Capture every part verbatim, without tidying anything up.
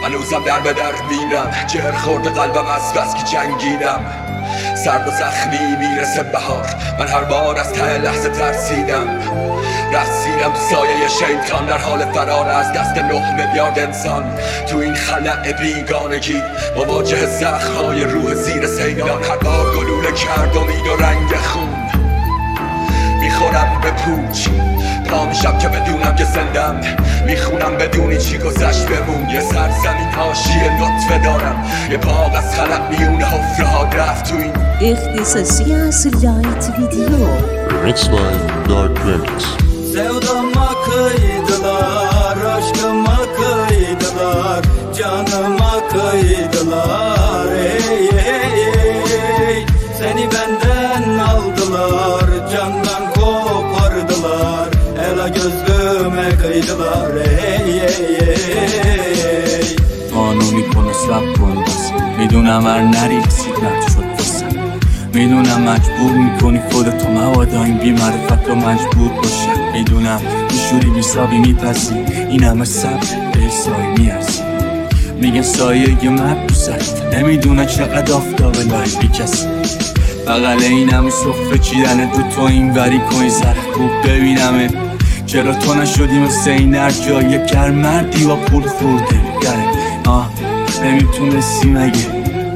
هنوزم در به در میرم، جر خورده قلبم از بس که جنگیدم. سرد و زخمی میرسه بهار، من هر بار از ته لحظه ترسیدم. رقصیدم تو سایه شهید خان در حال فرار از دست نه میلیارد انسان. تو این خلأ بیگانگی مواجه زخم‌های روح زیر سیلان. هر بار گلوله کرد امید و رنگ خون، میخورم به پوچ پا میشم که بدونم که زندم. میخونم بدونی چی گذشت بمون. یه سرزمین حاشیه نطفه دارم، یه باغ از خلق میونه حفره ها رفت تو این اختصاصی از لایت ویدیو. Remix by Dark Remix. Sevdama kıydılar, aşkıma kıydılar, canıma kıydılar. Ey ey ey, seni benden aldılar, candan kopardılar, ela gözlüme kıydılar. Ey ey ey. قانونی کن و سلب کن بس، میدونم هر نری رسید نرد شد بسن. میدونم مجبور میکنی خودتو موادا این بی معرفت رو مجبور باشه. میدونم میشوری بیسابی میپسی، این همه صبر به سایه میارسی. میگن سایه یه مبوست، نمیدونه چقدر آفتاب لای بی کسی. بغل این همه صفه چیدنه دو تو این وری کنی زره خوب ببینمه. چرا تو نشدی مثل این هر جایی کر مردی و پول خورده گره. آه نمیتونستی مگه،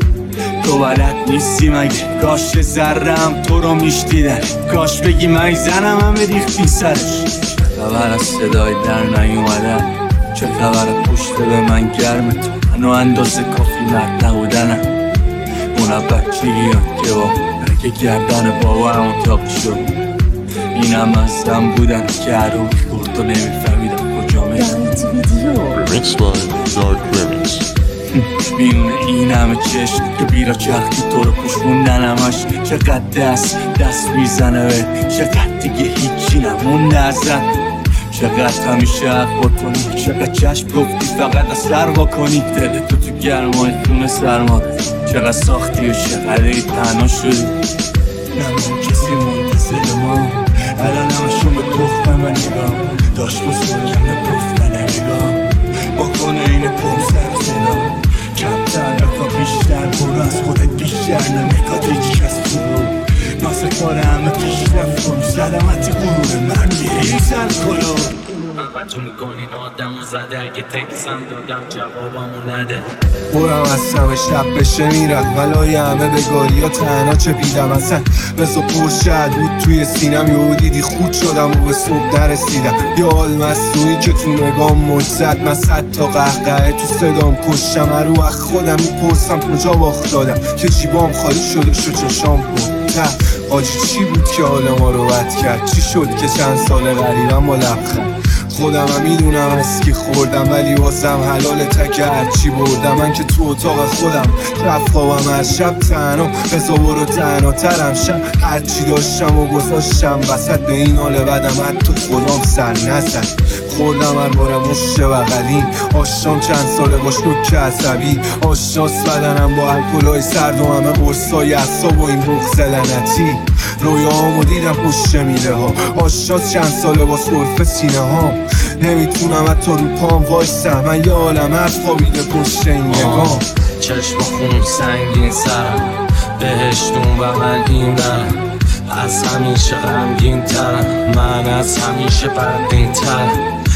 تو بلد نیستی مگه. کاش ذرم تو رو میشتیدن، کاش بگی من زنم همه ریختی سرش. چه خبر از صدای در نیومدن، چه خبر پشت به من گرم تو. منو اندازه کافی مرد نبودنم، اونا بچگی هم که با رک گردن بابا همون تاقی شد. اینم از دم بودن که عروب برد و نمیفهمیدم کجا میرم. Remix by Dark Remix. میونه این همه چشم که بیرا چرخی تو رو پوشوندن همش. چقدر دست دست میزنه به چقدر دیگه هیچی نمونده ازت. چقدر همیشه حق بکنی، چقدر چشم گفتی فقط از سر واکنی. دل تو تو گرمای خونه سرما، چقدر ساختی و چقدر تنها شدی. نمون کسی منتظر ما، الان همشون به تخت من نگاه داشت بزرگم نگفتن نگاه. بکنه این پم سر صدا کمتر نکا بیشتر، برو از خودت بیشتر نمیکاد هیچ کس تو رو. ناسه کار همه پیشرفت کن، سلامتی غرور من میریزن کلو. تو میکنین آدمو زده، اگه تکسم دادم جوابمو نده. برم از همه شب بشه میرم ولای همه بگاری یا تنها چه بیدم. اصلا بزا پرشد بود توی سینم، یهو دیدی خود شدم و به صبح نرسیدم. یه حال مصنوعی که تو نگام موج زد، من صد تا قهقه تو صدام کشتم. هر وقت خودم میپرسم کجا باخت دادم، که جیبام خالی شده شو چشام بودتر. آجی چی بود که حال ما رو بد کرد، چی شد که چند سال غریبم با لبخند. خودم هم میدونم از کی خوردم، ولی واسم حلال تک هرچی بردم. من که تو اتاق خودم رفت خوابم هر شب تنها، بزا برو تنها ترم شم. هرچی داشتم و گذاشتم وسط، به این حال بدم حتی خودم سر نزد. خوردم هر بارم مشه بغلین، آشام چند ساله باش نوک عصبی. آشناس بدنم با الکلای سرد و همه قرصای اعصاب و این بغض لعنتی. رویاهامو دیدم پشت میله ها، آشناس چند ساله با سرفه سینه ها. نمیتونم حتی رو پام وایسم، من یه عالم از خوابیده پشت این نگاه. چشم خون سنگین سرم، بهشتون و من این برم. از همیشه غمگین ترم، من از همیشه بدبین ترم.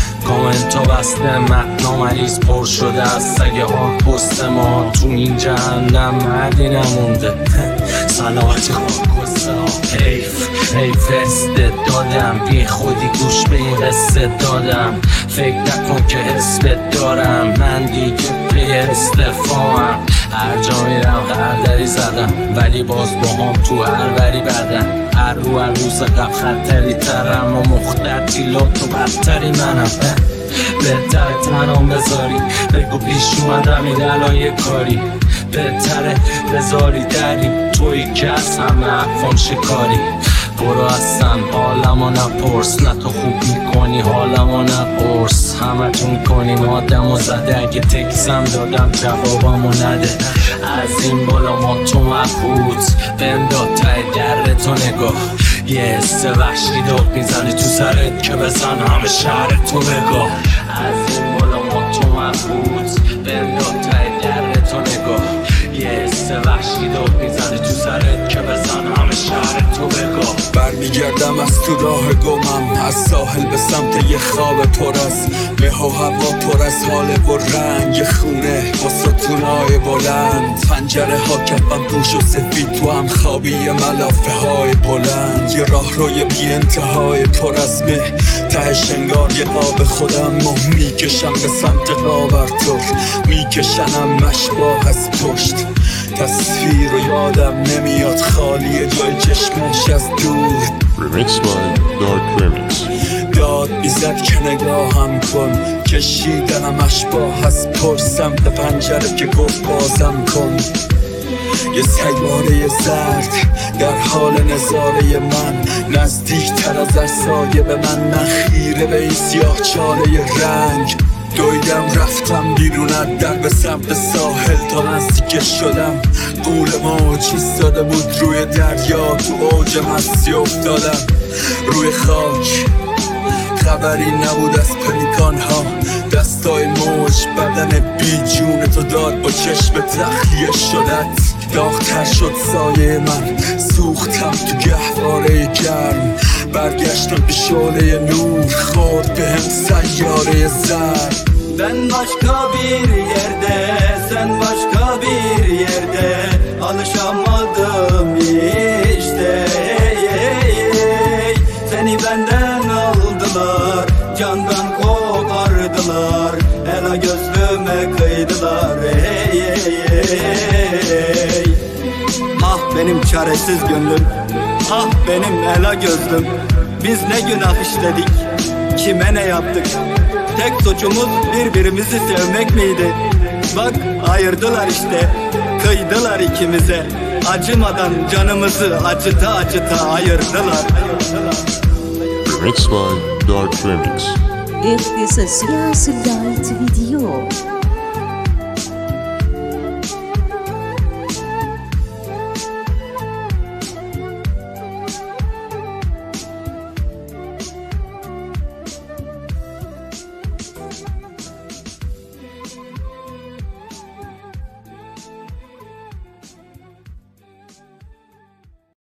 کامنت ها بسته، متنا مریض پر شده از سگه ها پست ما. تو این جهنم مردی نمونده، سلامتی خواه کسته ها. حیف حیف استعدادم، بی خودی گوش به این قصه دادم. فکر نکن که حس دارم، من دیگه پی استفاهم. هر جا میرم غردری زدم، ولی باز با هم تو هر وری بدم. هر رو هر روز قبل خطری ترم و مخترتی لط و بدتری منم. بهتره تنام بذاری، بگو پیش اومدم این الان یه کاری. بهتره بذاری دری توی که از همه حرفام شکاری. برو اصلا حالمو نپرس، نه تو خوب میکنی حالمو نپرس. همه تون کنین آدمو زده، اگه تکسم دادم جوابمو نده. از این بالا ما تو مبهوت، بنداد تای در تو نگاه. یه حس وحشی داد میزنی تو سرت که بزن همه شهر تو بگاه. از این بالا ما تو مبهوت بهم داد تای در تو نگاه یه حس وحشی داد میزنه تو سرت که بزن همه شهر تو بگاه. برمیگردم از تو راه گمم، از ساحل به سمت یه خواب پر از مه و هوا، پر از حاله و رنگ خونه با ستونای بلند. پنجره ها کفم پوش و سفید، تو هم خوابی ملافه های بلند. یه راه روی بی انتهای پر از مه، تهش انگار یه قاب خودم و میکشم به سمت قابرتور، میکشنم مشباه از پشت. تصویر و یادم نمیاد، خالی جای چشمش از دور. Remixed by Dark Remix. داد بیزد که نگاهم کن، کشیدنم اشباه از پشت سمت پنجره که گفت بازم کن. یه سیاره زرد در حال نظاره من، نزدیک تر از هر سایه به من، نخیره به این سیاه چاله رنگ. دویدم رفتم بیرون از در به سمت ساحل، تا نزدیک شدم قول موج ایستاده بود روی دریا. تو اوج مستی افتادم روی خاک، خبری نبود از پلیکان ها. دستای موج بدن بی جون تو داد، با چشم تخلیه شدت داغ‌تر شد سایه من. سوختم تو گهواره گرم، برگشتم به شعله نور، خورد به هم سیاره زرد. Ben başka bir yerde, sen başka bir yerde, alışamadım işte. Hey, hey, hey. Seni benden aldılar, candan kopardılar, ela gözlüme kıydılar. Hey, hey, hey. Ah benim çaresiz gönlüm, ah benim ela gözlüm. Biz ne günah işledik, kime ne yaptık? Tek suçumuz birbirimizi sevmek miydi? Bak ayırdılar işte, kıydılar ikimize. Acımadan canımızı acıta acıta ayırdılar. Remixed by Dark Remix. اختصاصی از لایت ویدیو.